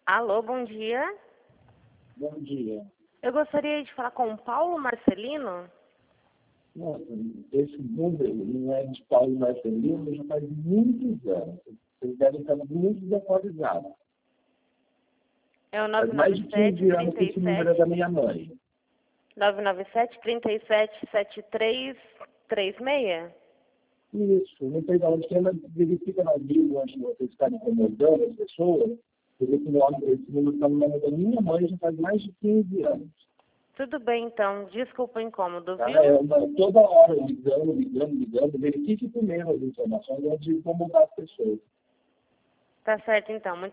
Alô, bom dia. Bom dia. Eu gostaria de falar com o Paulo Marcelino. Nossa, esse número não é de Paulo Marcelino, já faz muitos anos. Vocês devem estar muito desatualizados. É o Faz mais de 15 anos que esse número é da minha mãe. 997-37-7336. Isso, não tem valor de tema, verifica na Bíblia onde vocês estão incomodando as pessoas, porque esse número está no nome da minha mãe já faz mais de 15 anos. Tudo bem, então. Desculpa o incômodo, Tá? viu? Toda hora ligando, verifique primeiro as informações antes de incomodar as pessoas. Tá certo, então. Muito